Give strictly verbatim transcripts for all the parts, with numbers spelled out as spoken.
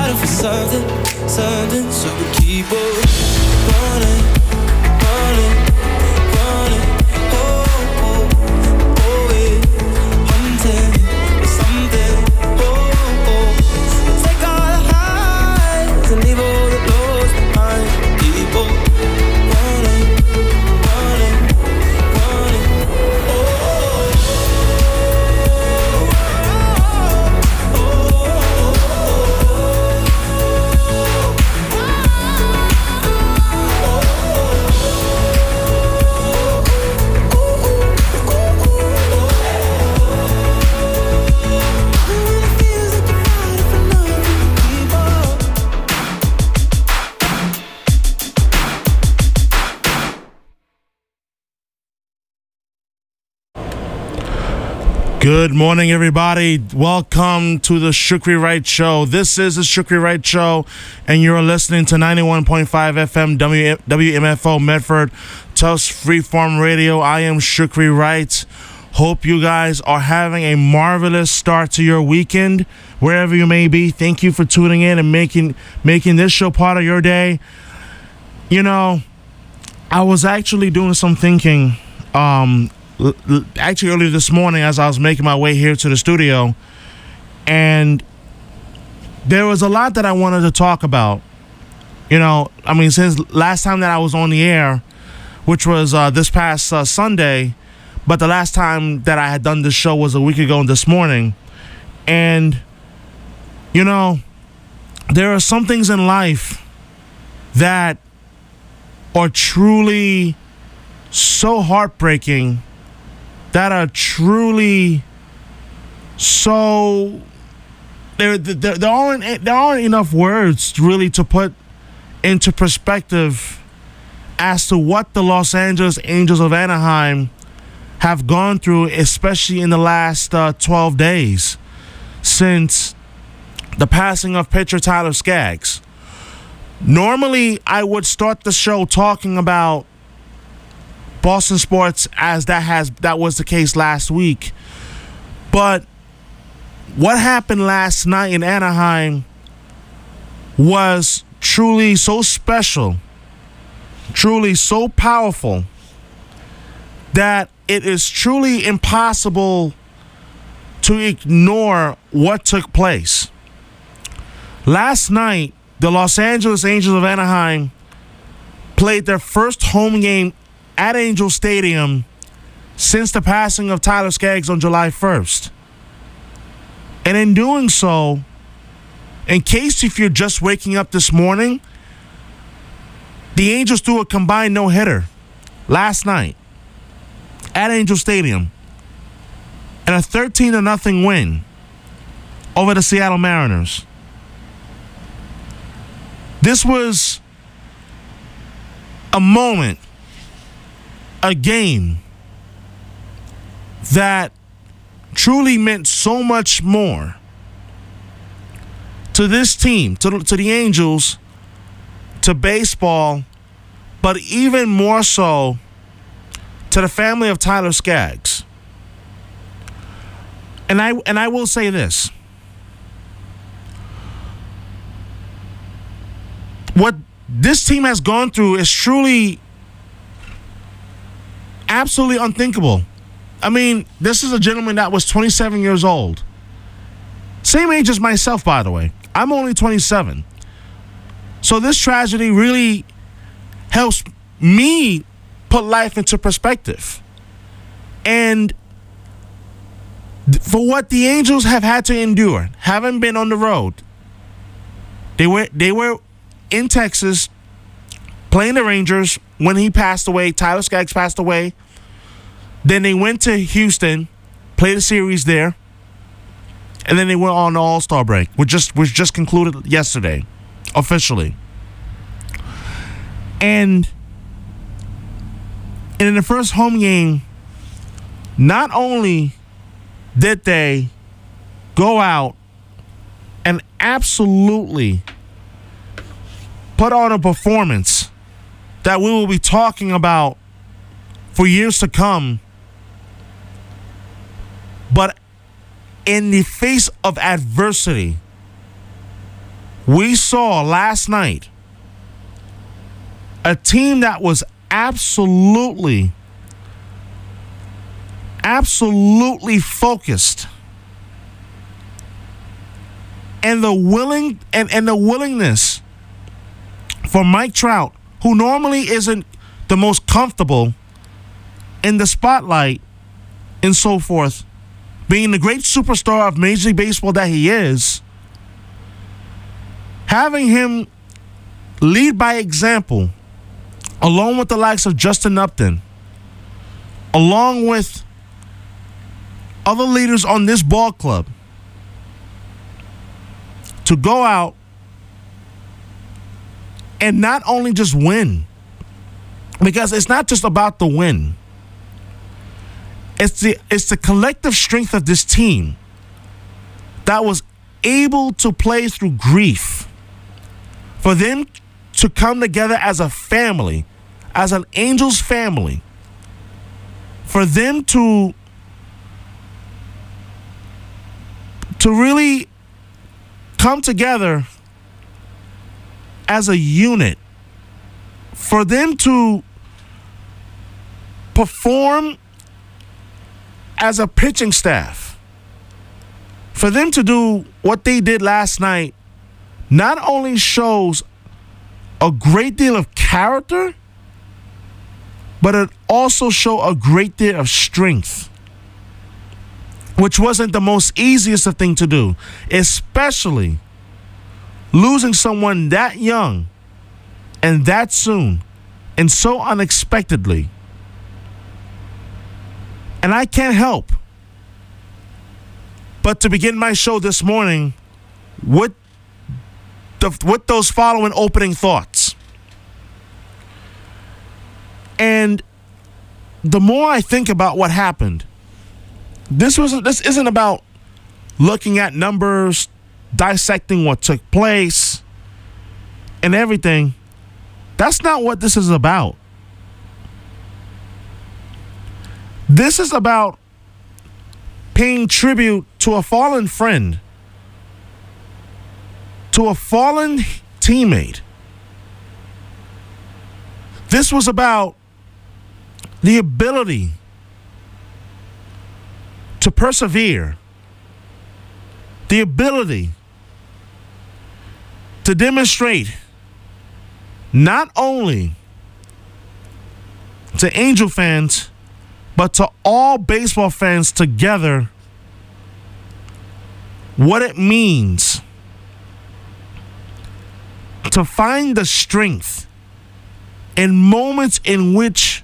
running for something, something. So we keep on running, running, running. Oh, oh, oh, yeah. Hunting for something. Oh, oh. We'll take all the highs and leave all the lows behind. Keep on running, running, running. Oh, oh, oh, oh, Good morning, everybody. Welcome to the Shukri Wright Show. This is the Shukri Wright Show, and you're listening to ninety-one point five F M W M F O Medford, Tufts Freeform Radio. I am Shukri Wright. Hope you guys are having a marvelous start to your weekend, wherever you may be. Thank you for tuning in and making making this show part of your day. You know, I was actually doing some thinking, um, actually earlier this morning as I was making my way here to the studio, and there was a lot that I wanted to talk about. You know, I mean, since last time that I was on the air, which was uh, this past uh, Sunday, but the last time that I had done this show was a week ago this morning. And, you know, there are some things in life that are truly so heartbreaking, that are truly so there there, there aren't there aren't enough words really to put into perspective as to what the Los Angeles Angels of Anaheim have gone through, especially in the last uh, twelve days since the passing of pitcher Tyler Skaggs. Normally, I would start the show talking about Boston sports, as that has that was the case last week. But what happened last night in Anaheim was truly so special, truly so powerful, that it is truly impossible to ignore what took place. Last night, the Los Angeles Angels of Anaheim played their first home game at Angel Stadium since the passing of Tyler Skaggs on July first. And in doing so, in case if you're just waking up this morning, the Angels threw a combined no-hitter last night at Angel Stadium and a thirteen to nothing win over the Seattle Mariners. This was a moment, a game that truly meant so much more to this team, to, to the Angels, to baseball, but even more so to the family of Tyler Skaggs. And I and I will say this. What this team has gone through is truly absolutely unthinkable. I mean, this is a gentleman that was twenty-seven years old. Same age as myself, by the way. I'm only twenty-seven. So this tragedy really helps me put life into perspective. And for what the Angels have had to endure, having been on the road, they were they were in Texas playing the Rangers when he passed away. Tyler Skaggs passed away. Then they went to Houston, played a series there, and then they went on the All-Star break, which just which just concluded yesterday, officially. And in the first home game, not only did they go out and absolutely put on a performance that we will be talking about for years to come, but in the face of adversity, we saw last night a team that was absolutely, absolutely focused, and the willing and, and the willingness for Mike Trout, who normally isn't the most comfortable in the spotlight and so forth, being the great superstar of Major League Baseball that he is, having him lead by example, along with the likes of Justin Upton, along with other leaders on this ball club, to go out and not only just win, because it's not just about the win. It's the it's the collective strength of this team that was able to play through grief, for them to come together as a family, as an Angels family, for them to to really come together as a unit, for them to perform as a pitching staff, for them to do what they did last night, not only shows a great deal of character, but it also shows a great deal of strength, which wasn't the most easiest of thing to do, especially losing someone that young and that soon and so unexpectedly. And I can't help but to begin my show this morning with the, with those following opening thoughts. And the more I think about what happened, this was this isn't about looking at numbers, dissecting what took place, and everything. That's not what this is about. This is about paying tribute to a fallen friend, to a fallen teammate. This was about the ability to persevere, the ability to demonstrate not only to Angel fans, but to all baseball fans together, what it means to find the strength in moments in which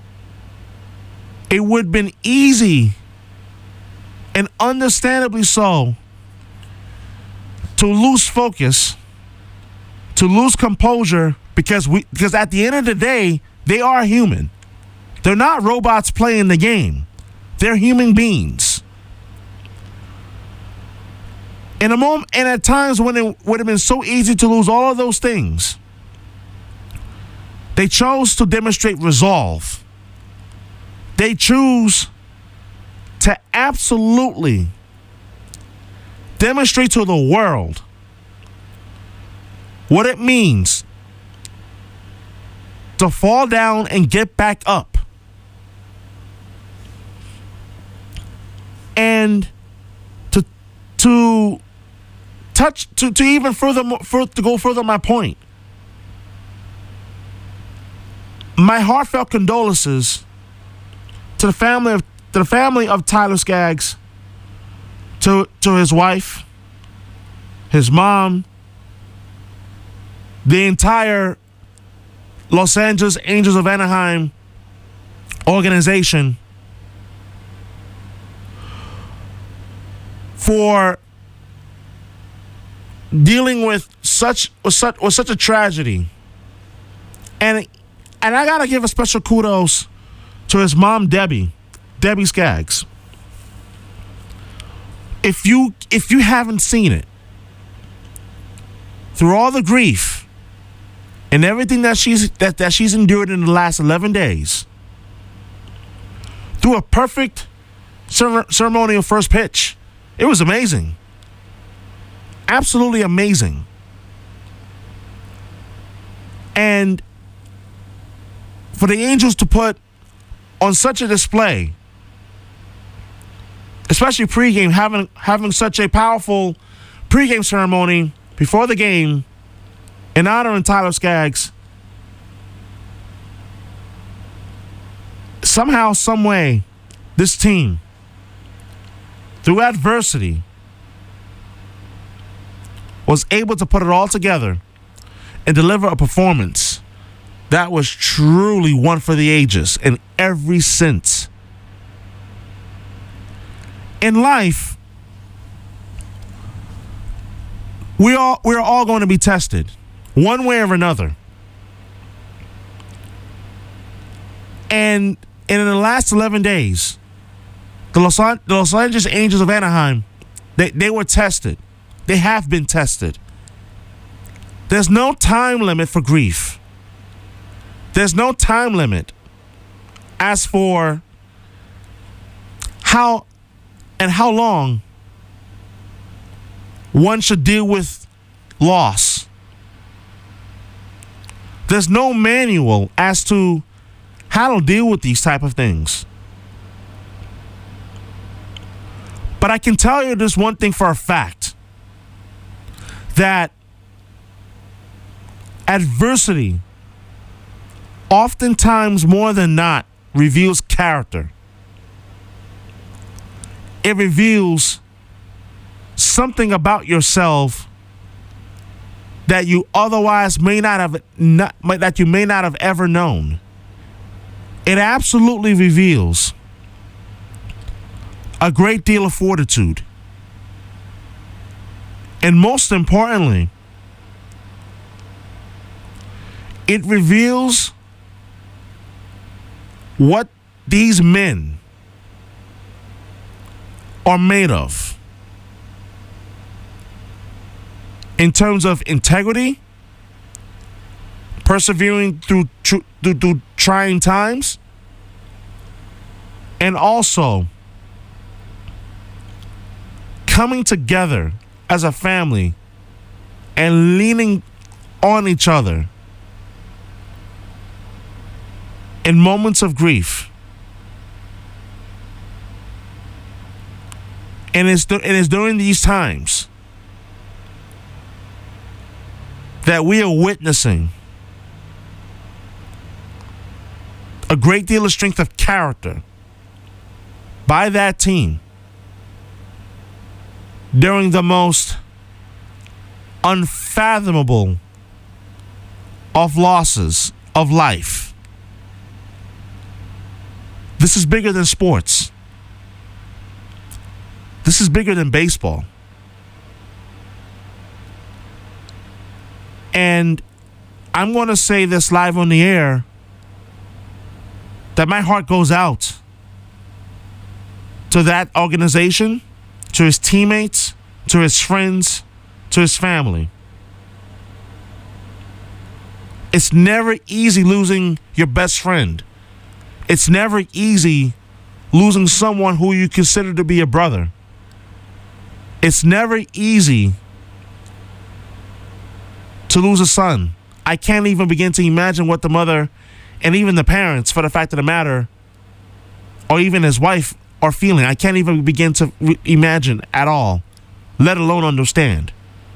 it would have been easy, and understandably so, to lose focus, to lose composure, because we because at the end of the day, they are human. They're not robots playing the game. They're human beings. In a moment, and at times when it would have been so easy to lose all of those things, they chose to demonstrate resolve. They choose to absolutely demonstrate to the world what it means to fall down and get back up. And to to touch to, to even further, for, to go further my point, my heartfelt condolences to the family of to the family of Tyler Skaggs, to to his wife, his mom, the entire Los Angeles Angels of Anaheim organization, for dealing with such with such with such a tragedy. And and I gotta give a special kudos to his mom, Debbie, Debbie Skaggs. If you if you haven't seen it, through all the grief and everything that she's that, that she's endured in the last eleven days, through a perfect cer- ceremonial first pitch, it was amazing. Absolutely amazing. And for the Angels to put on such a display, especially pregame, having having such a powerful pregame ceremony before the game in honor of Tyler Skaggs, somehow, some way, this team, through adversity, was able to put it all together and deliver a performance that was truly one for the ages in every sense. In life, we all we're all going to be tested, one way or another. And, and in the last eleven days, the Los, An- the Los Angeles Angels of Anaheim, they, they were tested. They have been tested. There's no time limit for grief. There's no time limit as for how and how long one should deal with loss. There's no manual as to how to deal with these type of things. But I can tell you this one thing for a fact, that adversity oftentimes, more than not, reveals character. It reveals something about yourself that you otherwise may not have not, that you may not have ever known. It absolutely reveals a great deal of fortitude. And most importantly, it reveals what these men are made of in terms of integrity, persevering through, tr- through, through trying times, and also coming together as a family and leaning on each other in moments of grief. And it's, th- and it's during these times that we are witnessing a great deal of strength of character by that team during the most unfathomable of losses of life. This is bigger than sports. This is bigger than baseball. And I'm going to say this live on the air, that my heart goes out to that organization, to his teammates, to his friends, to his family. It's never easy losing your best friend. It's never easy losing someone who you consider to be a brother. It's never easy to lose a son. I can't even begin to imagine what the mother and even the parents, for the fact of the matter, or even his wife, are feeling. I can't even begin to re- imagine at all, let alone understand.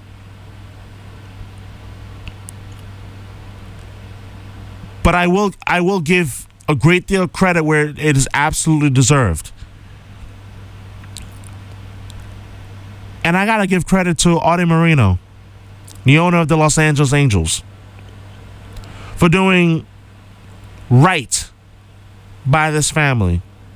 But I will I will give a great deal of credit where it is absolutely deserved. And I got to give credit to Arte Moreno, the owner of the Los Angeles Angels, for doing right by this family,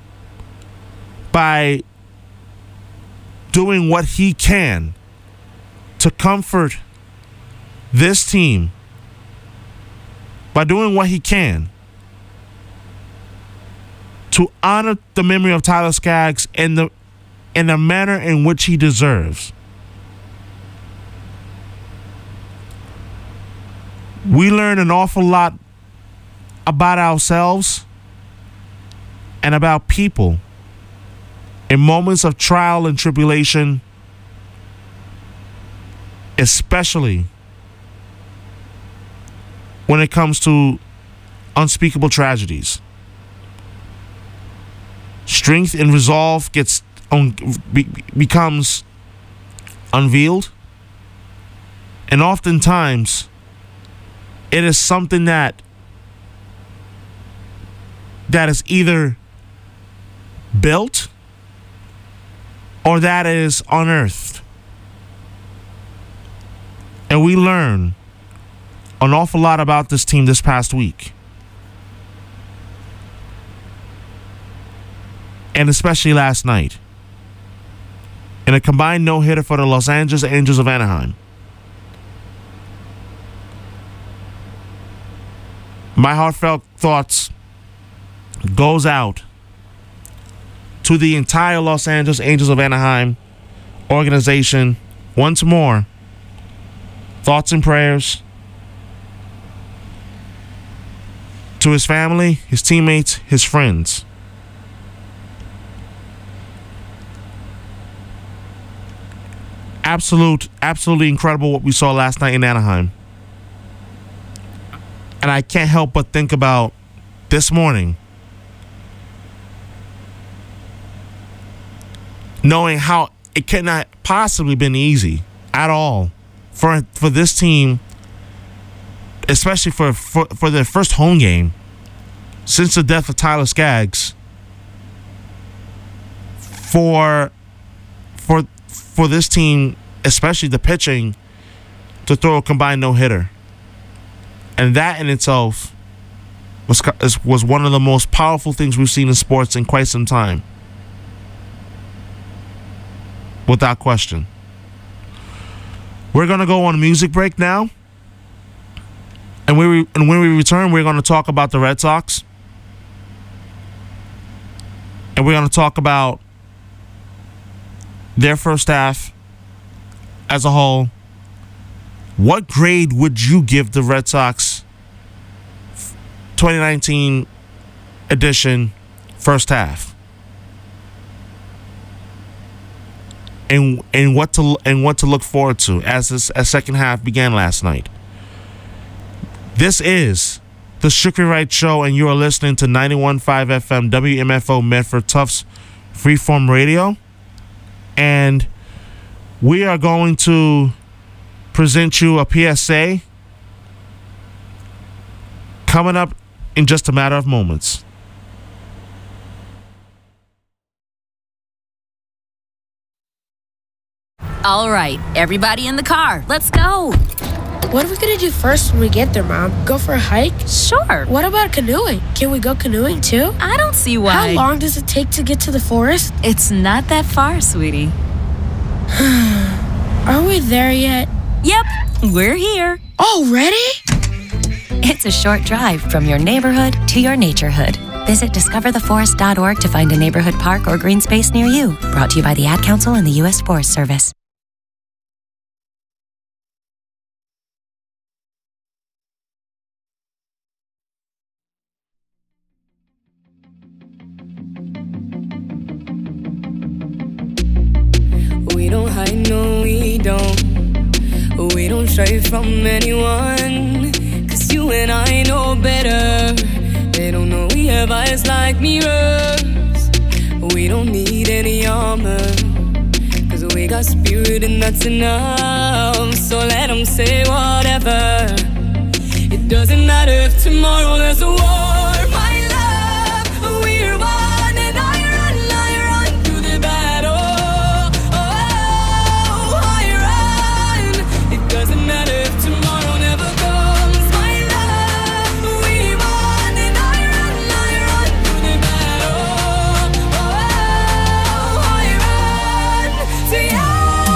by doing what he can to comfort this team, by doing what he can to honor the memory of Tyler Skaggs in the in the manner in which he deserves. We learn an awful lot about ourselves and about people in moments of trial and tribulation, especially when it comes to unspeakable tragedies. Strength and resolve gets un- be- becomes unveiled, and oftentimes it is something that that is either built or that is unearthed. And we learn an awful lot about this team this past week. And especially last night, in a combined no-hitter for the Los Angeles Angels of Anaheim. My heartfelt thoughts goes out to the entire Los Angeles Angels of Anaheim organization. Once more, thoughts and prayers to his family, his teammates, his friends. Absolute, absolutely incredible what we saw last night in Anaheim. And I can't help but think about this morning, knowing how it cannot possibly been easy at all for for this team, especially for, for, for their first home game since the death of Tyler Skaggs, for for for this team, especially the pitching, to throw a combined no-hitter. And that in itself was was one of the most powerful things we've seen in sports in quite some time. Without question. We're going to go on a music break now. And, we, and when we return, we're going to talk about the Red Sox. And we're going to talk about their first half as a whole. What grade would you give the Red Sox twenty nineteen edition first half? And and what to and what to look forward to as this as second half began last night. This is the Shukri Wright Show, and you are listening to ninety-one point five F M W M F O Medford Tufts Freeform Radio. And we are going to present you a P S A coming up in just a matter of moments. All right, everybody in the car, let's go. What are we gonna do first when we get there, Mom? Go for a hike? Sure. What about canoeing? Can we go canoeing too? I don't see why. How long does it take to get to the forest? It's not that far, sweetie. Are we there yet? Yep, we're here. Already? It's a short drive from your neighborhood to your naturehood. Visit discover the forest dot org to find a neighborhood park or green space near you. Brought to you by the Ad Council and the U S Forest Service. We don't hide, no we don't. We don't stray from anyone, cause you and I know better. They don't know we have eyes like mirrors. We don't need any armor, cause we got spirit and that's enough. So let them say whatever. It doesn't matter if tomorrow there's a war. My love, we're one, and I run, I run through the battle. Oh, I run. It doesn't matter if tomorrow never comes. My love, we won, and I run, I run through the battle. Oh, I run to you.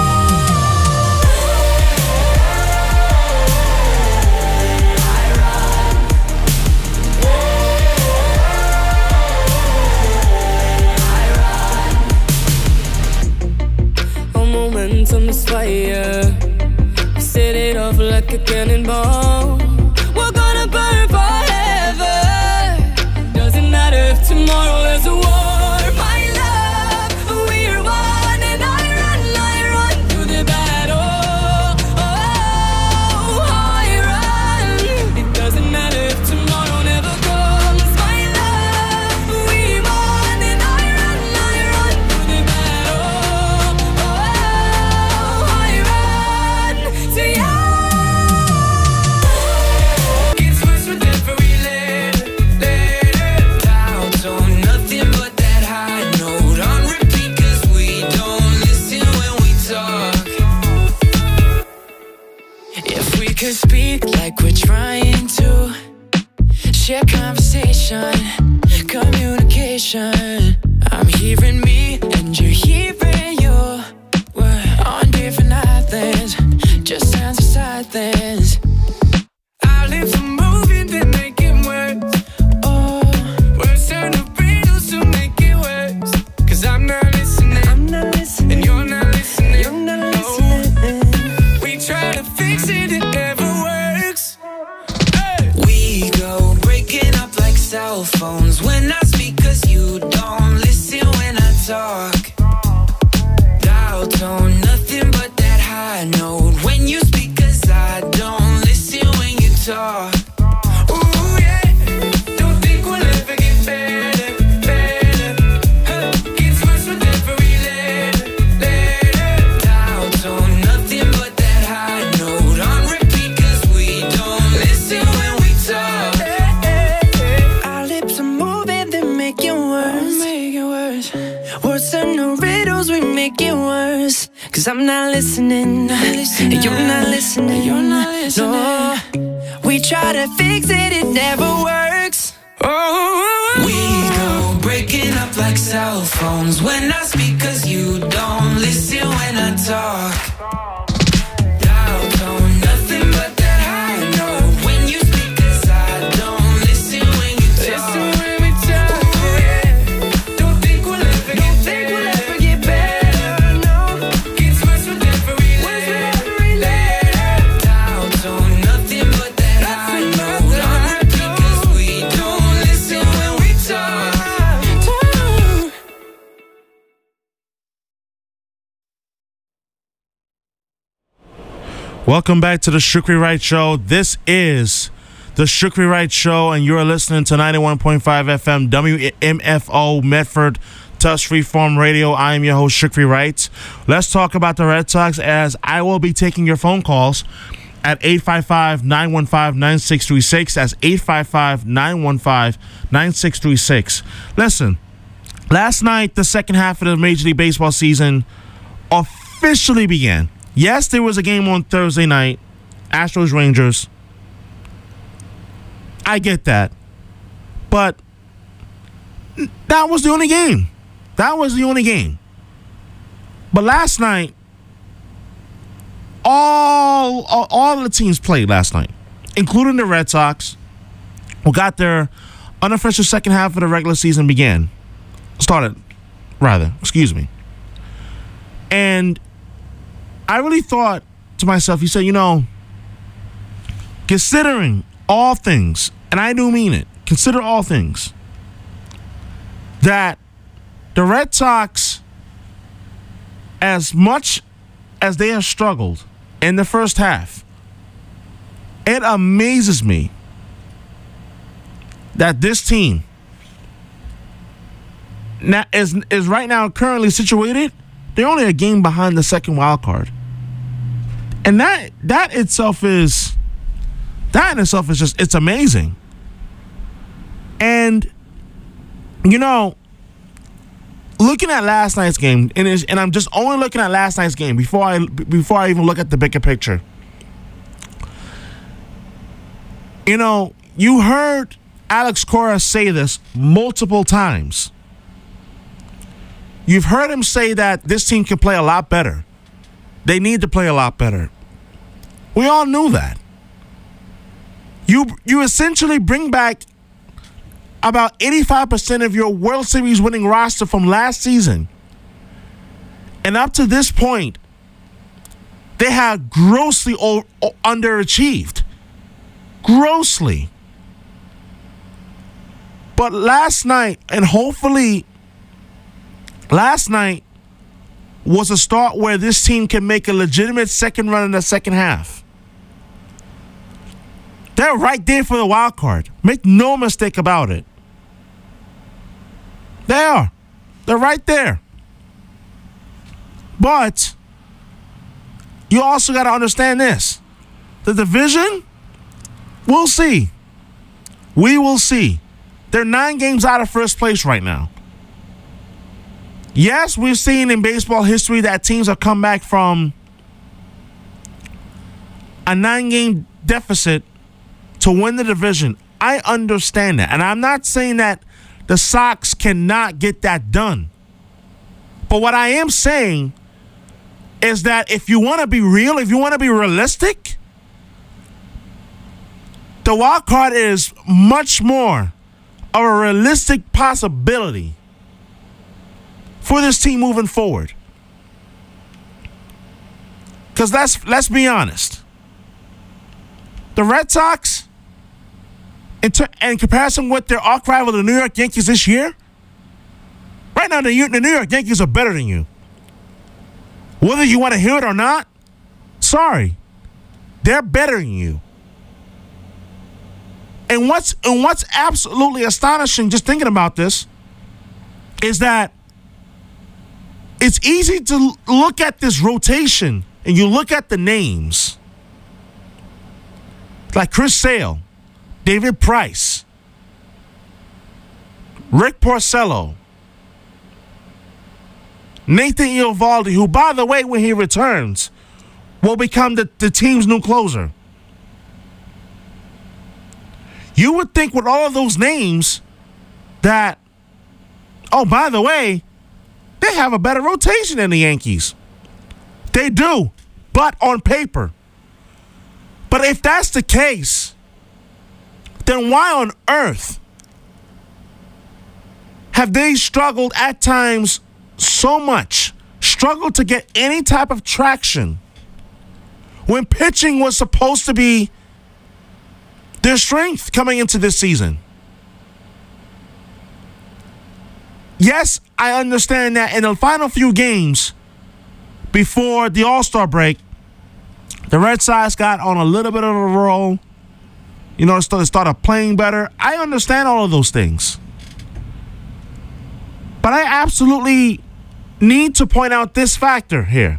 Momentum is fire. We set it off like a cannonball. We're gonna burn forever. Doesn't matter if tomorrow there's a war. My love, we're one, and I run, I run through the battle. Oh, I run. It doesn't We could speak like we're trying to share conversation, communication. I'm hearing me and you're hearing you. We're on different islands, just sounds of silence. Our lips are moving, they make it worse. Oh, words turn to riddles to make it worse. Cause I'm not listening, I'm not listening, and you're not listening, you're not listening. Oh, we try to fix it, it never works. Hey. We go breaking up like cell phones when I speak, cause you don't listen when I talk. Dial tone, nothing but that high note when you speak, cause I don't listen when you talk. Ooh, yeah. Don't think we'll ever get better, better. Huh. Gets worse with every letter, letter. Dial tone, nothing but that high note on repeat, cause we don't listen when we talk. Our lips are moving, they make it worse, make it worse. Words are no riddles, we make it worse. Cause I'm not listening, not listening. And you're not listening, you're not listening. No, we try to fix it, it never works. Oh, we go breaking up like cell phones when I speak, cause you don't listen when I talk. Dial tone, nothing but that high note when you speak, cause I don't listen when you talk. Listen when we talk. Ooh, yeah. Don't think we'll ever get think we'll ever get better. No, gets worse with every letter. Dial tone, nothing but that high note on repeat, cause we don't listen when we talk. Welcome back to the Shukri Wright Show. This is the Shukri Wright Show, and you're listening to ninety-one point five F M W M F O Medford Touch Freeform Radio. I am your host, Shukri Wright. Let's talk about the Red Sox, as I will be taking your phone calls at eight five five, nine one five, nine six three six. That's eight five five, nine one five, nine six three six. Listen, last night, the second half of the Major League Baseball season officially began. Yes, there was a game on Thursday night, Astros Rangers. I get that. But that was the only game. That was the only game. But last night, all, all, all the teams played last night, including the Red Sox, who got their unofficial second half of the regular season began. Started, rather. Excuse me. And I really thought to myself, you said, you know, considering all things, and I do mean it, consider all things, that the Red Sox, as much as they have struggled in the first half, it amazes me that this team now is, is right now currently situated. They're only a game behind the second wild card. And that that itself is that in itself is just, it's amazing. And you know, looking at last night's game, and it's, and I'm just only looking at last night's game before I before I even look at the bigger picture. You know, you heard Alex Cora say this multiple times. You've heard him say that this team can play a lot better. They need to play a lot better. We all knew that. You you essentially bring back about eighty-five percent of your World Series winning roster from last season. And up to this point, they have grossly o- o- underachieved. Grossly. But last night, and hopefully last night, was a start where this team can make a legitimate second run in the second half. They're right there for the wild card. Make no mistake about it. They are. They're right there. But you also got to understand this. The division, we'll see. We will see. They're nine games out of first place right now. Yes, we've seen in baseball history that teams have come back from a nine-game deficit to win the division. I understand that. And I'm not saying that the Sox cannot get that done. But what I am saying is that if you want to be real, if you want to be realistic, the wild card is much more of a realistic possibility for this team moving forward. Because let's, let's be honest. The Red Sox, in, ter- in comparison with their arch rival, the New York Yankees this year, right now the, the New York Yankees are better than you. Whether you want to hear it or not, sorry, they're better than you. And what's and what's absolutely astonishing, just thinking about this, is that it's easy to look at this rotation and you look at the names like Chris Sale, David Price, Rick Porcello, Nathan Eovaldi, who, by the way, when he returns, will become the, the team's new closer. You would think with all of those names that, oh, by the way, they have a better rotation than the Yankees. They do, but on paper. But if that's the case, then why on earth have they struggled at times so much, struggled to get any type of traction when pitching was supposed to be their strength coming into this season? Yes, I understand that in the final few games before the All-Star break, the Red Sox got on a little bit of a roll. You know, they started playing better. I understand all of those things. But I absolutely need to point out this factor here.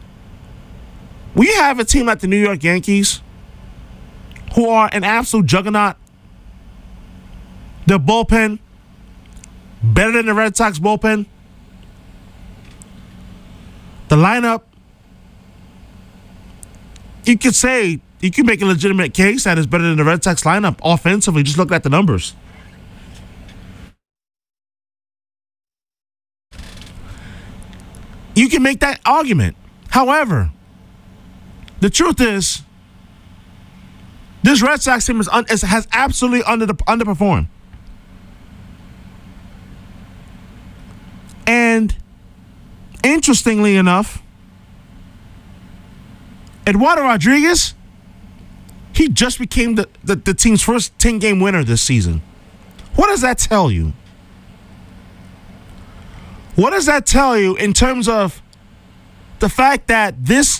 We have a team like the New York Yankees who are an absolute juggernaut. Their bullpen, better than the Red Sox bullpen. The lineup, you could say, you can make a legitimate case that it's better than the Red Sox lineup offensively. Just look at the numbers. You can make that argument. However, the truth is, this Red Sox team is un- is, has absolutely under the, underperformed. And interestingly enough, Eduardo Rodriguez, he just became the, the, the team's first ten-game winner this season. What does that tell you? What does that tell you in terms of the fact that this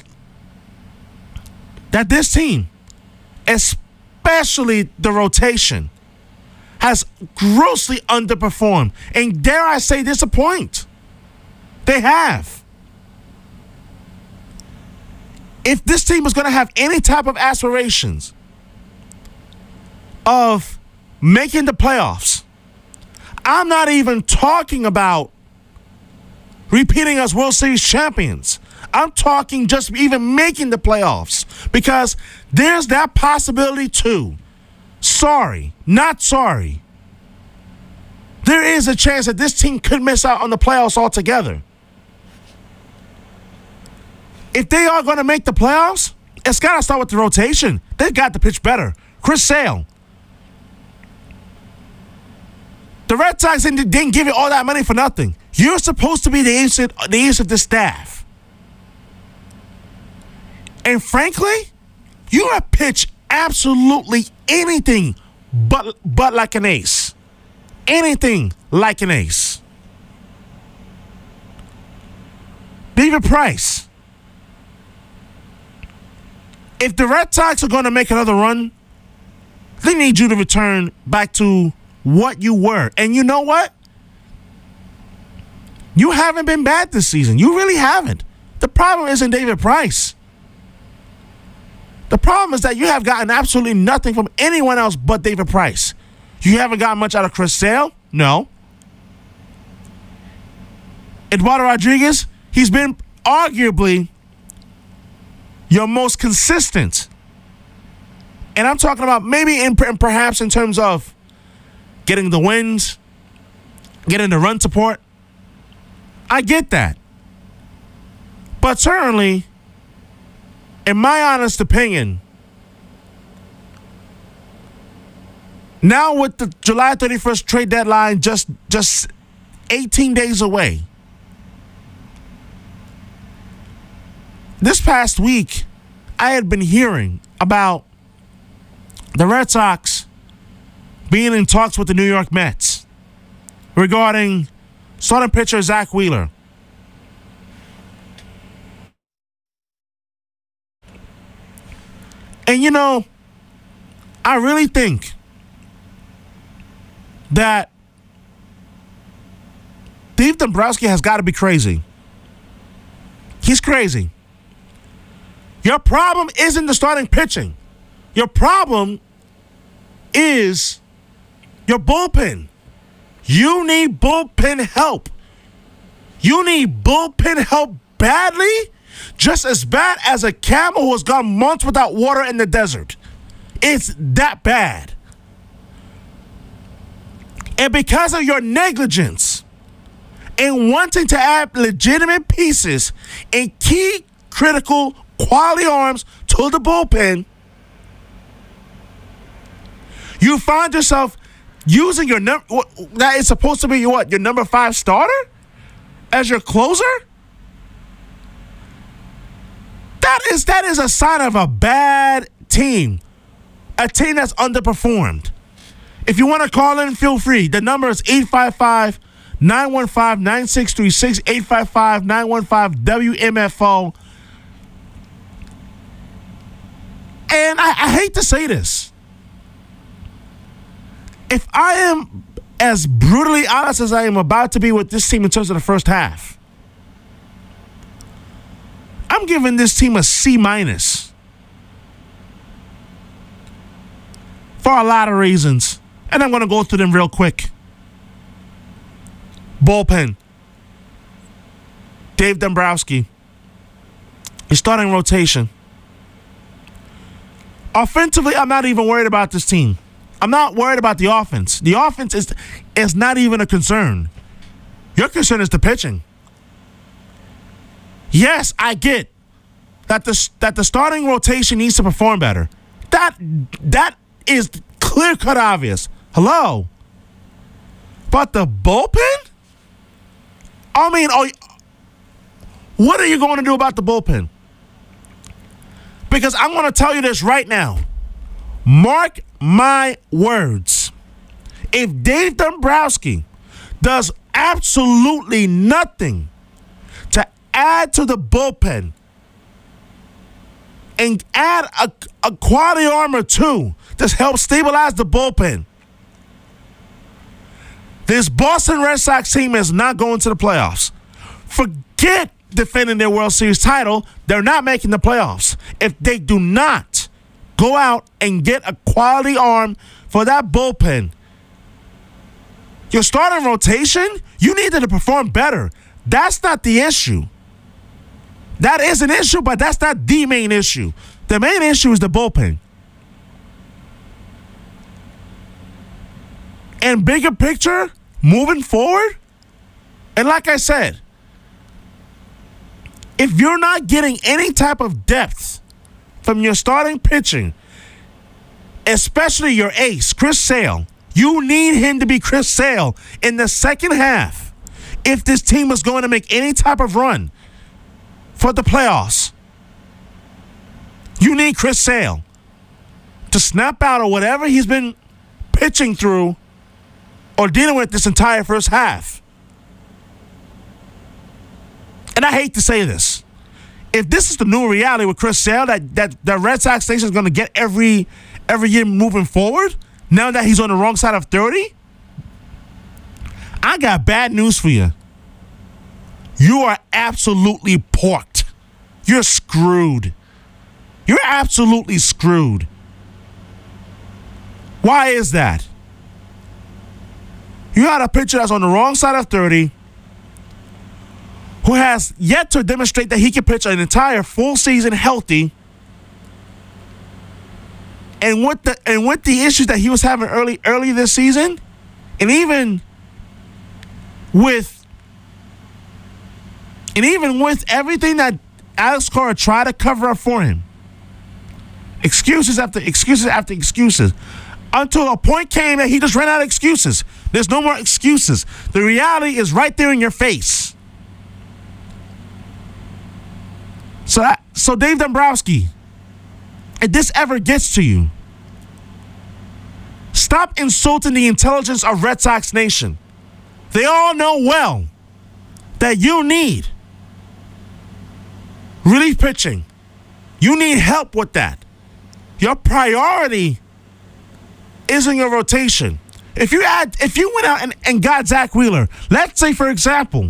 that this team, especially the rotation, has grossly underperformed and, dare I say, disappoint? They have. If this team is going to have any type of aspirations of making the playoffs, I'm not even talking about repeating as World Series champions. I'm talking just even making the playoffs, because there's that possibility too. Sorry, not sorry. There is a chance that this team could miss out on the playoffs altogether. If they are going to make the playoffs, it's got to start with the rotation. They've got to pitch better. Chris Sale. The Red Sox didn't, didn't give you all that money for nothing. You're supposed to be the ace of, the ace of the staff. And frankly, you have pitched absolutely anything but, but like an ace. Anything like an ace. David Price. If the Red Sox are going to make another run, they need you to return back to what you were. And you know what? You haven't been bad this season. You really haven't. The problem isn't David Price. The problem is that you have gotten absolutely nothing from anyone else but David Price. You haven't gotten much out of Chris Sale? No. Eduardo Rodriguez, he's been arguably your most consistent And I'm talking about maybe in, in perhaps in terms of getting the wins, getting the run support. I get that. But certainly, in my honest opinion, now with the July thirty-first trade deadline just, just eighteen days away, this past week, I had been hearing about the Red Sox being in talks with the New York Mets regarding starting pitcher Zach Wheeler. And, you know, I really think that Dave Dombrowski has got to be crazy. He's crazy. Your problem isn't the starting pitching. Your problem is your bullpen. You need bullpen help. You need bullpen help badly, just as bad as a camel who has gone months without water in the desert. It's that bad. And because of your negligence in wanting to add legitimate pieces and key critical quality arms to the bullpen, you find yourself using your number that is supposed to be your what? Your number five starter as your closer? That is that is a sign of a bad team. A team that's underperformed. If you want to call in, feel free. The number is eight five five, nine one five, nine six three six, eight five five, nine one five, W M F O. And I, I hate to say this. If I am as brutally honest as I am about to be with this team in terms of the first half, I'm giving this team a C minus for a lot of reasons. And I'm going to go through them real quick. Bullpen. Dave Dombrowski. Your starting rotation. Offensively, I'm not even worried about this team. I'm not worried about the offense. The offense is, is not even a concern. Your concern is the pitching. Yes, I get that the, that the starting rotation needs to perform better. That, that is clear-cut obvious. Hello? But the bullpen? I mean, are you, what are you going to do about the bullpen? Because I'm going to tell you this right now. Mark my words. If Dave Dombrowski does absolutely nothing to add to the bullpen and add a, a quality arm or two to help stabilize the bullpen, this Boston Red Sox team is not going to the playoffs. Forget defending their World Series title. They're not making the playoffs. If they do not go out and get a quality arm for that bullpen, your starting rotation, you need to perform better. That's not the issue. That is an issue, but that's not the main issue. The main issue is the bullpen. And bigger picture, moving forward, and like I said, if you're not getting any type of depth from your starting pitching, especially your ace, Chris Sale, you need him to be Chris Sale in the second half if this team is going to make any type of run for the playoffs. You need Chris Sale to snap out of whatever he's been pitching through or dealing with this entire first half. And I hate to say this. If this is the new reality with Chris Sale that that the Red Sox Nation is going to get every every year moving forward, now that he's on the wrong side of thirty, I got bad news for you. You are absolutely porked. You're screwed. You're absolutely screwed. Why is that? You got a pitcher that's on the wrong side of thirty, who has yet to demonstrate that he can pitch an entire full season healthy. And with the and with the issues that he was having early early this season, and even with and even with everything that Alex Cora tried to cover up for him, excuses after excuses after excuses, until a point came that he just ran out of excuses. There's no more excuses. The reality is right there in your face. So, that, so Dave Dombrowski, if this ever gets to you, stop insulting the intelligence of Red Sox Nation. They all know well that you need relief pitching. You need help with that. Your priority isn't your rotation. If you add, if you went out and, and got Zach Wheeler, let's say, for example,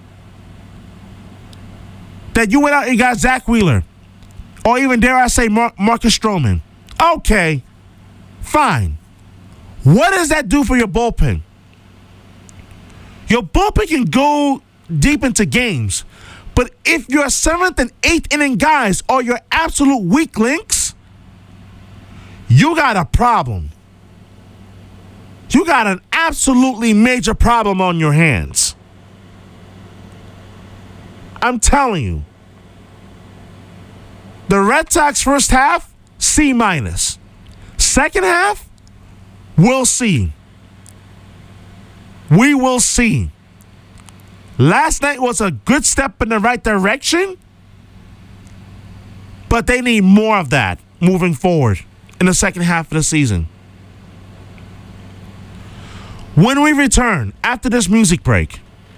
that you went out and got Zach Wheeler, or even, dare I say, Mar- Marcus Stroman. Okay, fine. What does that do for your bullpen? Your bullpen can go deep into games, but if your seventh and eighth inning guys are your absolute weak links, you got a problem. You got an absolutely major problem on your hands. I'm telling you. The Red Sox first half, C minus. Second half, we'll see. We will see. Last night was a good step in the right direction, but they need more of that moving forward in the second half of the season. When we return after this music break,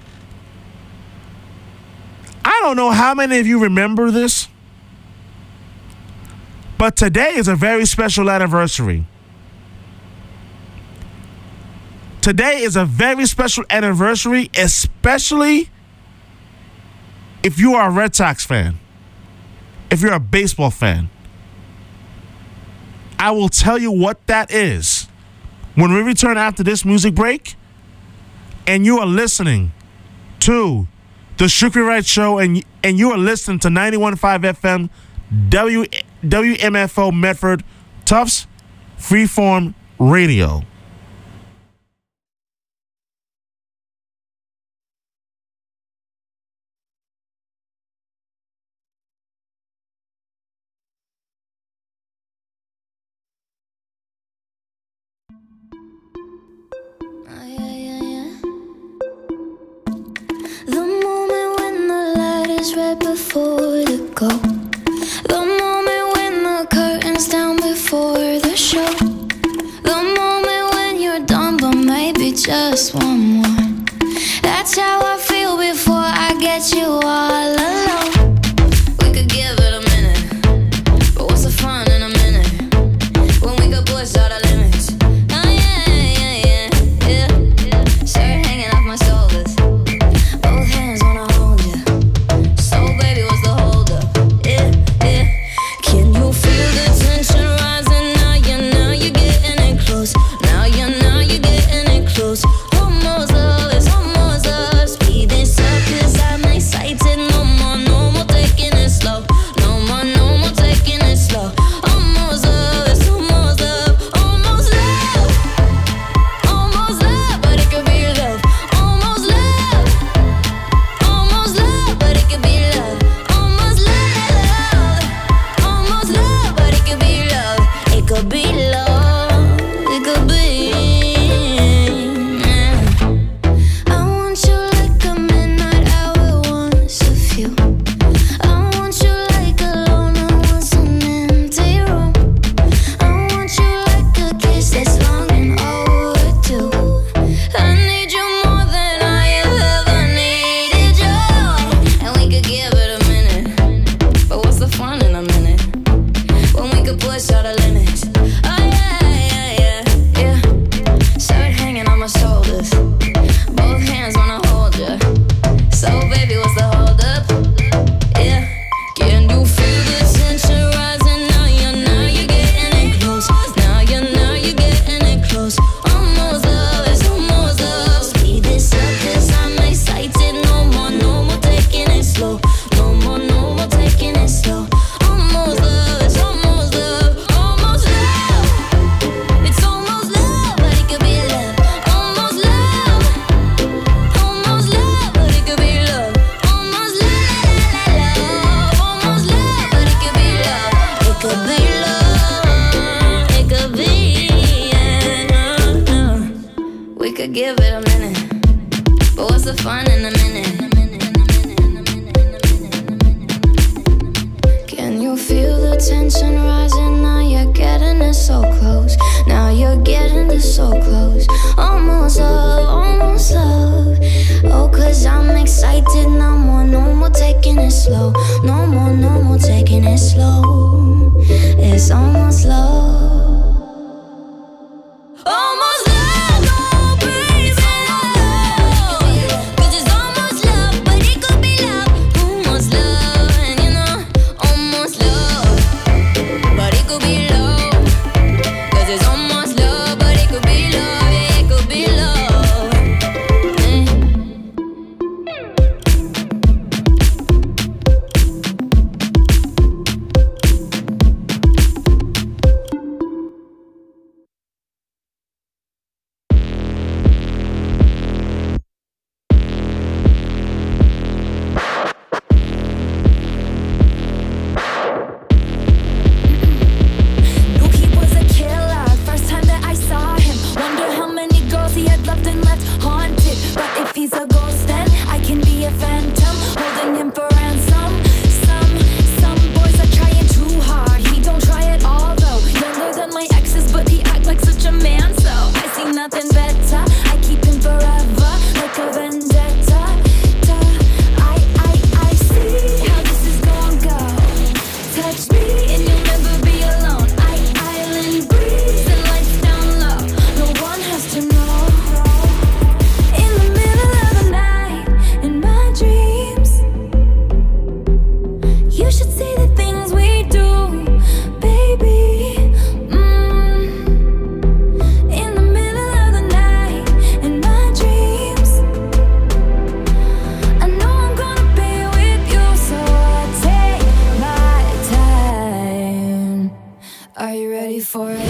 I don't know how many of you remember this, but today is a very special anniversary. Today is a very special anniversary, especially if you are a Red Sox fan, if you're a baseball fan. I will tell you what that is when we return after this music break, and you are listening to The Shukri Wright Show, and, and you are listening to ninety-one point five F M W, W M F O Medford, Tufts Freeform Radio. Right before the go, the moment when the curtain's down before the show, the moment when you're done but maybe just one more. That's how I feel before I get you all alone. We could give it a minute, but what's the fun in a minute when we could push all the limits? Oh yeah, yeah, yeah, yeah, yeah. Shirt hanging off my shoulders, both hands wanna hold you. Almost love is almost love. Speed this up 'cause I'm excited. No more, no more taking it slow. No more, no more taking it slow. Almost love is almost love. Almost love. Almost love, but it could be love. Almost love. Almost love, but it could be love. Almost love. Almost love, but it could be love. It could be love. It could be. Push all the limits. Oh, yeah. could give it a minute, but what's the fun in a minute? Can you feel the tension rising? Now you're getting it so close. Now you're getting it so close. Almost love, almost love. Oh, cause I'm excited. No more, no more taking it slow. No more, no more taking it slow. It's almost love. Almost love, oh baby. Cause it's almost love, but it could be love. Almost love, and you know, almost love, but it could be love. Cause it's almost love, but it could be love. Yeah, it could be love. Knew he was a killer. First time that I saw him, wonder how many girls he had loved and left haunted. But if he's a ghost, then I can be a phantom, holding him for ransom. Some, some boys are trying too hard. He don't try at all though. Younger than my exes, but he act like such a man. So I see nothing better. I keep him forever, like a vendetta. Duh. I, I, I see how this is gonna go. Touch me and you'll never be alone. I, island breeze and lights down low. No one has to know. In the middle of the night, in my dreams, you should see the things we do, baby. Mm. In the middle of the night, in my dreams, I know I'm gonna be with you, so I take my time. Are you ready for it?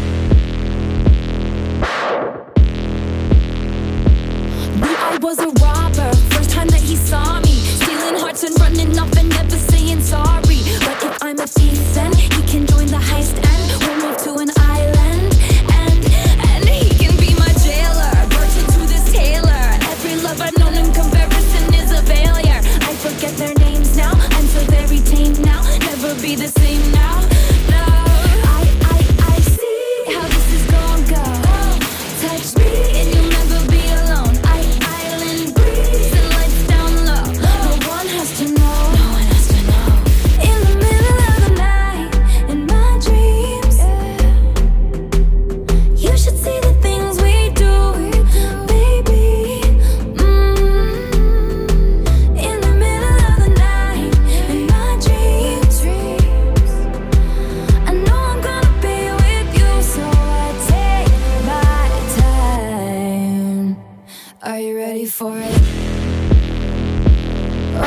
Knew I was a robber, first time that he saw me, stealing hearts and running off and never saying sorry. But if I'm a thief, then he can join the heist and we'll move to an island. And, and he can be my jailer, virgin to this tailor. Every love I've known in comparison is a failure. I forget their names now, I'm so very tame now. Never be the same now, no. I, I, I see how this is gonna go. Touch me and you'll never be alone. I, island breeze and lights down low. No one has to know. No one has to know. In the middle of the night, in my dreams, you should see the things we do, baby. Mm. In the middle of the night, in my dreams, I know I'm gonna be with you, so I take my time. Are you ready for it? Oh.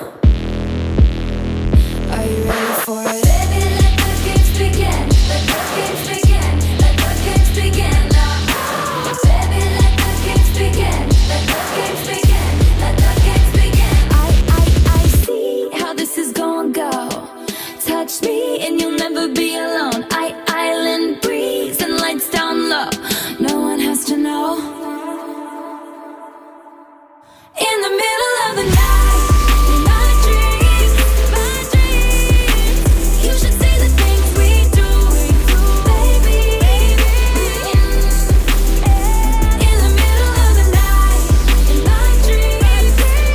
Are you ready for it? Baby, let the games begin. Let the games begin. Let the games begin now. Baby, let the games begin. Let the games begin. Let the games begin. I, I, I see how this is gonna go. Touch me and you'll never be alone. I, island breeze and lights down low. No one has to know. In the middle of the night, in my dreams, my dreams, you should see the things we do, baby. In the middle of the night, in my dreams,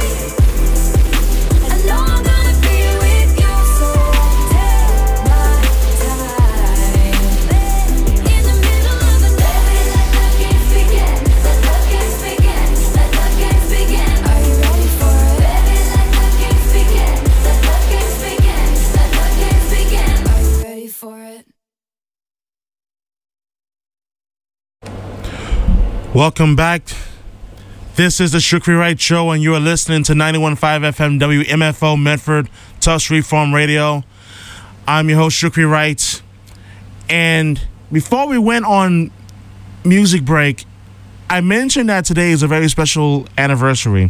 I know I'm gonna be with you, so I take my time. In the middle of the night, let the games begin. Let the games begin. Let the games begin. Are you ready for it? Baby, let the games begin. Let the games begin. Let the games begin. Are you ready for it? Welcome back. This is the Shukri Wright Show, and you are listening to ninety-one point five F M W M F O Medford, Tusk Reform Radio. I'm your host, Shukri Wright. And before we went on music break, I mentioned that today is a very special anniversary.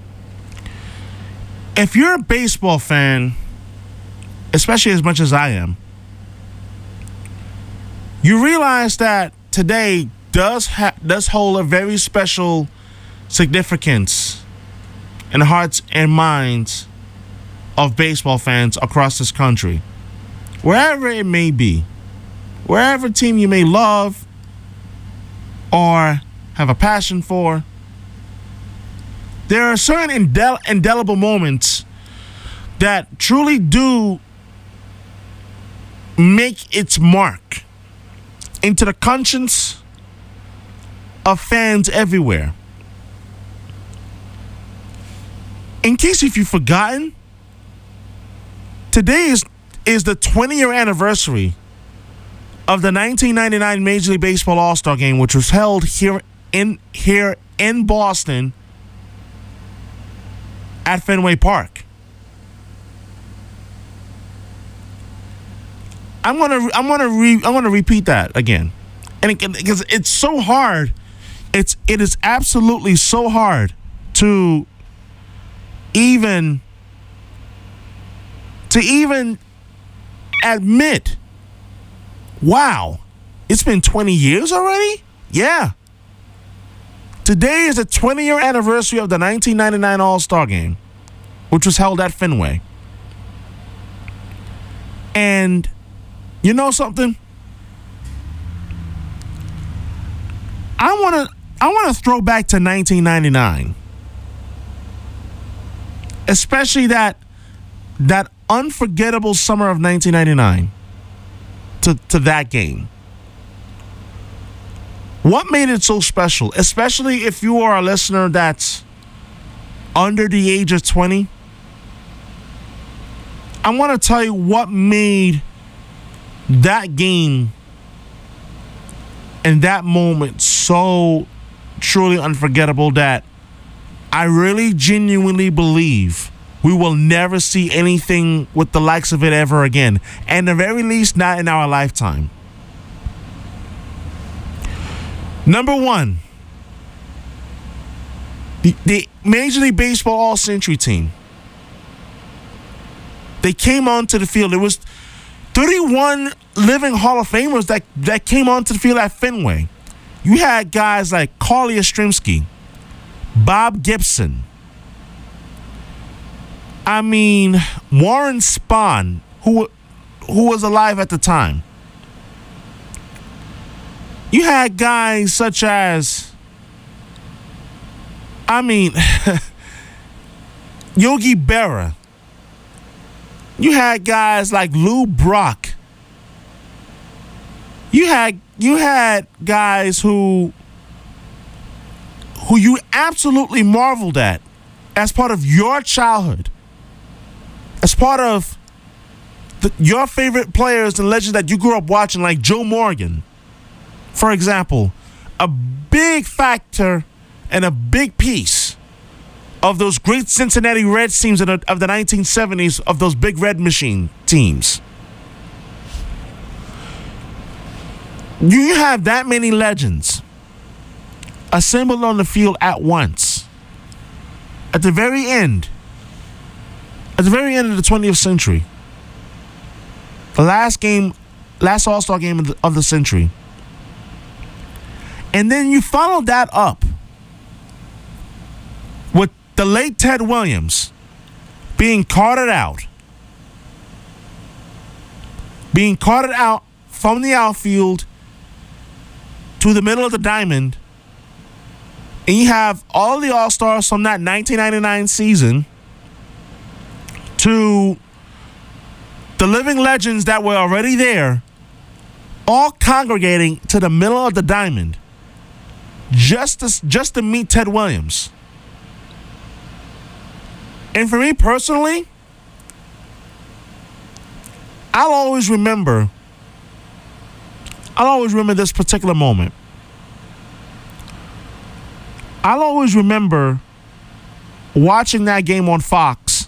If you're a baseball fan, especially as much as I am, you realize that today does ha- does hold a very special significance in the hearts and minds of baseball fans across this country, wherever it may be, wherever team you may love or have a passion for. There are certain indel- indelible moments that truly do make its mark into the conscience of fans everywhere. In case if you've forgotten, today is, is the twenty-year anniversary of the nineteen ninety-nine Major League Baseball All-Star Game, which was held here in here in Boston at Fenway Park. I'm gonna I'm gonna re, I'm gonna repeat that again, and because it, it's so hard, it's it is absolutely so hard to even to even admit. Wow, it's been twenty years already? Yeah. Today is the twenty-year anniversary of the nineteen ninety-nine All-Star Game, which was held at Fenway. And you know something? I want to I want to throw back to nineteen ninety-nine. Especially that that unforgettable summer of nineteen ninety-nine to, to that game. What made it so special, especially if you are a listener that's under the age of twenty? I want to tell you what made that game and that moment so truly unforgettable that I really genuinely believe we will never see anything with the likes of it ever again. And at the very least, not in our lifetime. Number one, the, the Major League Baseball All-Century team. They came onto the field. It was thirty-one living Hall of Famers that, that came onto the field at Fenway. You had guys like Carly Yastrzemski, Bob Gibson. I mean, Warren Spahn, who, who was alive at the time. You had guys such as, I mean, Yogi Berra. You had guys like Lou Brock. You had you had guys who who you absolutely marveled at as part of your childhood, as part of the, your favorite players and legends that you grew up watching, like Joe Morgan. For example, a big factor and a big piece of those great Cincinnati Reds teams of the, of the nineteen seventies, of those big red machine teams. You have that many legends assembled on the field at once. At the very end, at the very end of the twentieth century, the last game, last All-Star game of the, of the century. And then you follow that up with the late Ted Williams being carted out. Being carted out from the outfield to the middle of the diamond. And you have all the All-Stars from that nineteen ninety-nine season to the living legends that were already there, all congregating to the middle of the diamond. Just to, just to meet Ted Williams. And for me personally, I'll always remember, I'll always remember this particular moment. I'll always remember watching that game on Fox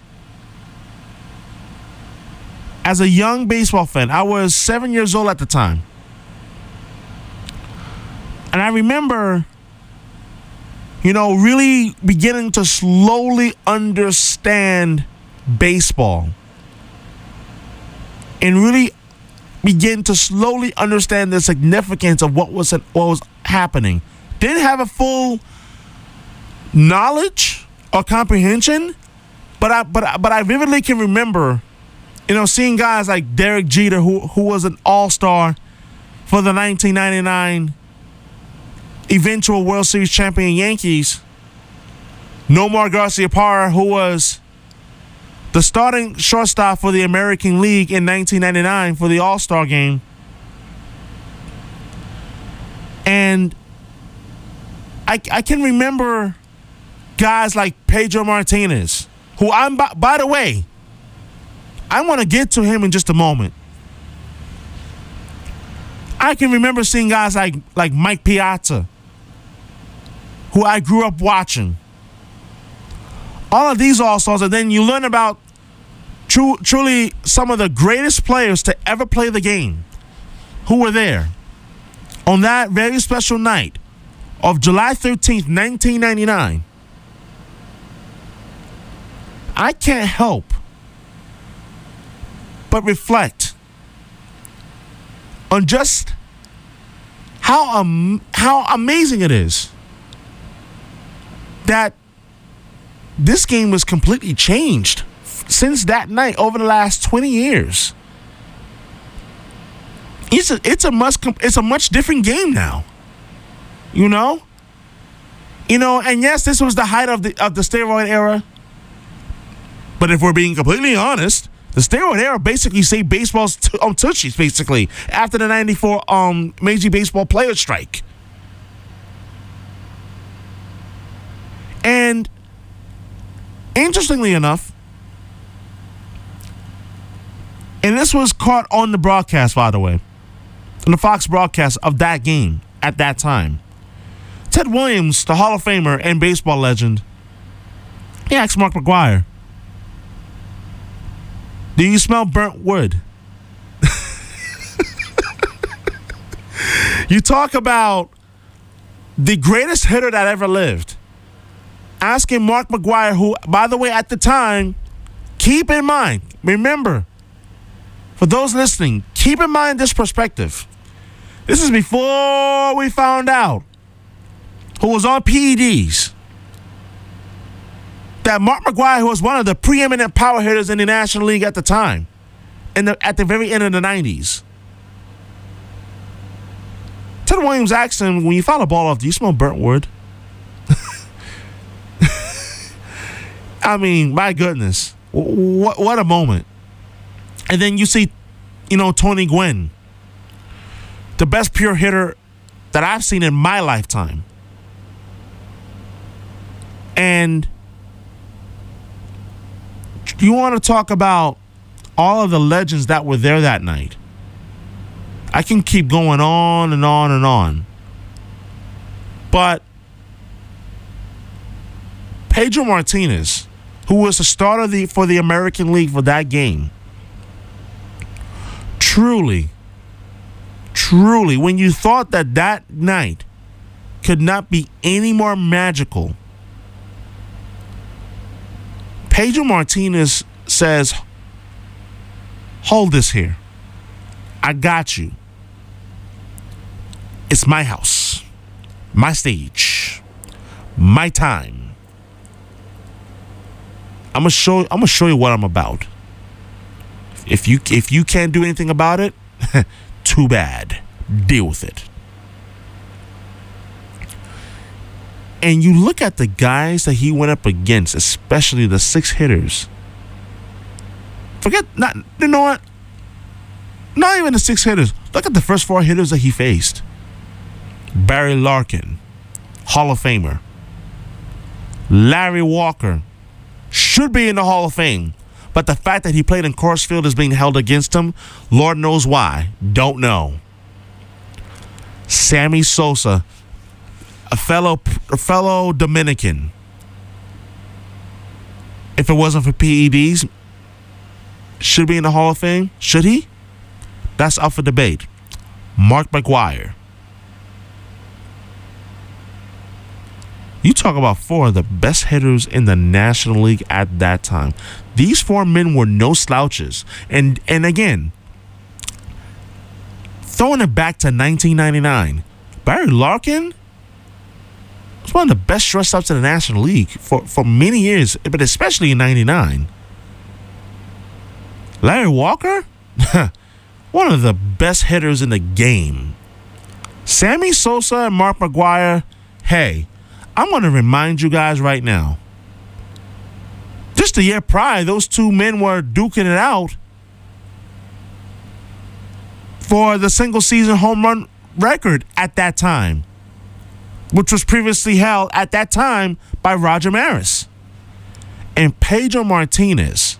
as a young baseball fan. I was seven years old at the time. And I remember, you know, really beginning to slowly understand baseball and really begin to slowly understand the significance of what was what was happening. Didn't have a full knowledge or comprehension, but I but I, but I vividly can remember, you know, seeing guys like Derek Jeter, who who was an all-star for the nineteen ninety-nine eventual World Series champion Yankees. Nomar Garciaparra, who was the starting shortstop for the American League in nineteen ninety-nine for the All-Star game. And I, I can remember guys like Pedro Martinez, who I'm, by, by the way, I want to get to him in just a moment. I can remember seeing guys like, like Mike Piazza, who I grew up watching. All of these All-Stars, and then you learn about true, truly some of the greatest players to ever play the game who were there on that very special night of July thirteenth, nineteen ninety-nine. I can't help but reflect on just how um, how amazing it is that this game was completely changed since that night over the last twenty years. It's a it's a much it's a much different game now. You know? You know, and yes, this was the height of the of the steroid era. But if we're being completely honest, the steroid era basically saved baseball's t- um, tushies, basically, after the ninety-four um, Major League Baseball players' strike. And interestingly enough, and this was caught on the broadcast, by the way, on the Fox broadcast of that game at that time, Ted Williams, the Hall of Famer and baseball legend, he asked Mark McGwire, "Do you smell burnt wood?" You talk about the greatest hitter that ever lived, asking Mark McGwire, who, by the way, at the time, keep in mind, remember, for those listening, keep in mind this perspective. This is before we found out who was on P E Ds. That Mark McGwire, who was one of the preeminent power hitters in the National League at the time, in the, at the very end of the nineties. Ted Williams asked him, when you foul a ball off, do you smell burnt wood? I mean, my goodness. What, what a moment. And then you see, you know, Tony Gwynn, the best pure hitter that I've seen in my lifetime. And you want to talk about all of the legends that were there that night. I can keep going on and on and on. But Pedro Martinez, who was the starter the, for the American League for that game, truly, truly, when you thought that that night could not be any more magical, Pedro Martinez says, "Hold this here. I got you. It's my house, my stage, my time. I'm gonna show. I'm gonna show you what I'm about. If you if you can't do anything about it, too bad. Deal with it." And you look at the guys that he went up against, especially the six hitters. Forget not. You know what? Not even the six hitters. Look at the first four hitters that he faced. Barry Larkin, Hall of Famer. Larry Walker should be in the Hall of Fame, but the fact that he played in Coors Field is being held against him. Lord knows why. Don't know. Sammy Sosa, a fellow a fellow Dominican. If it wasn't for P E Ds, should be in the Hall of Fame? Should he? That's up for debate. Mark McGwire. You talk about four of the best hitters in the National League at that time. These four men were no slouches. And and again, Throwing it back to nineteen ninety-nine, Barry Larkin was one of the best shortstops in the National League for, for many years, but especially in ninety-nine. Larry Walker, one of the best hitters in the game. Sammy Sosa and Mark McGwire, hey, I'm going to remind you guys right now. Just a year prior, those two men were duking it out for the single-season home run record at that time, which was previously held at that time by Roger Maris. And Pedro Martinez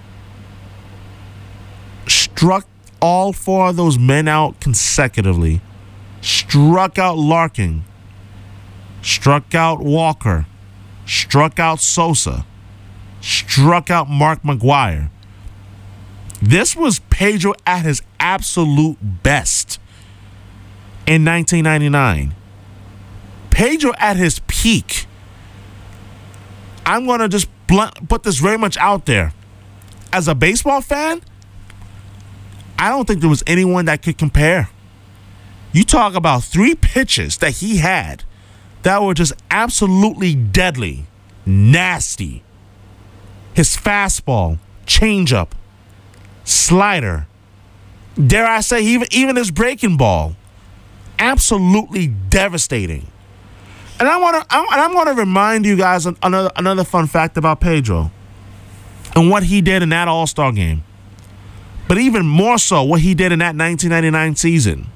struck all four of those men out consecutively. Struck out Larkin, struck out Walker, struck out Sosa, struck out Mark McGwire. This was Pedro at his absolute best in nineteen ninety-nine. Pedro at his peak. I'm going to just blunt, put this very much out there. As a baseball fan, I don't think there was anyone that could compare. You talk about three pitches that he had that were just absolutely deadly, nasty. His fastball, changeup, slider, dare I say even, even his breaking ball, absolutely devastating. And I want to, and I'm going to remind you guys another another fun fact about Pedro and what he did in that All-Star game. But even more so, what he did in that nineteen ninety-nine season.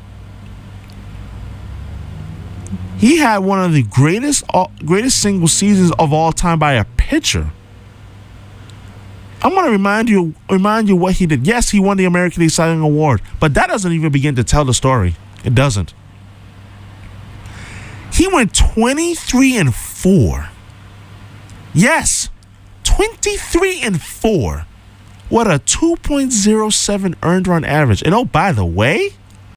He had one of the greatest greatest single seasons of all time by a pitcher. I'm going to remind you remind you what he did. Yes, he won the American League Cy Young Award, but that doesn't even begin to tell the story. It doesn't. He went twenty-three and four. Yes, twenty-three and four. What a two point oh seven earned run average. And oh, by the way,